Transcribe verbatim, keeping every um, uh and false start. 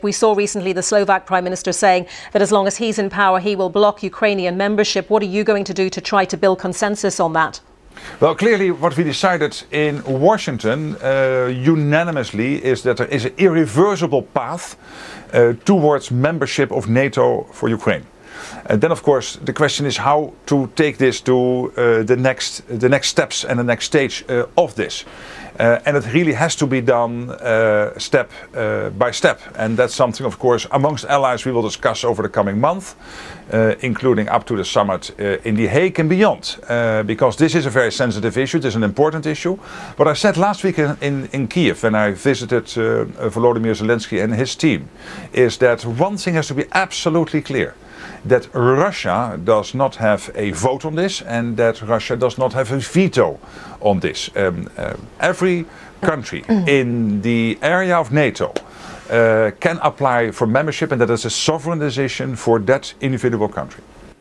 We saw recently the Slovak Prime Minister saying that as long as he's in power, he will block Ukrainian membership. What are you going to do to try to build consensus on that? Well, clearly what we decided in Washington uh, unanimously is that there is an irreversible path uh, towards membership of NATO for Ukraine. And then, of course, the question is how to take this to uh, the next the next steps and the next stage uh, of this. Uh, and it really has to be done uh, step uh, by step. And that's something, of course, amongst allies we will discuss over the coming month, uh, including up to the summit uh, in The Hague and beyond. Uh, because this is a very sensitive issue, it is an important issue. What I said last week in, in, in Kiev when I visited uh, Volodymyr Zelensky and his team is that one thing has to be absolutely clear. That Russia does not have a vote on this and that Russia does not have a veto on this. Um, uh, every country in the area of NATO uh, can apply for membership, and that is a sovereign decision for that individual country.